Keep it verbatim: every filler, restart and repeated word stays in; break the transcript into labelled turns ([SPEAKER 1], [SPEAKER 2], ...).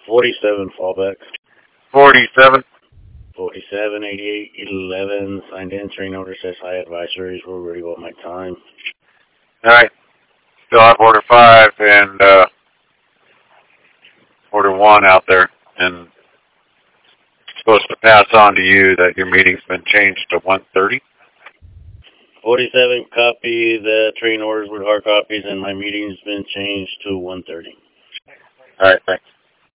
[SPEAKER 1] forty-seven fallback.
[SPEAKER 2] forty-seven.
[SPEAKER 1] forty-seven, eighty-eight, eleven, signed in, train order says high advisories, we're ready about my time.
[SPEAKER 2] Alright. Still have order five and uh, order one out there. And supposed to pass on to you that your meeting's been changed to one thirty.
[SPEAKER 1] forty-seven, copy the train orders with hard copies, and my meeting's been changed to one thirty.
[SPEAKER 2] Alright, thanks.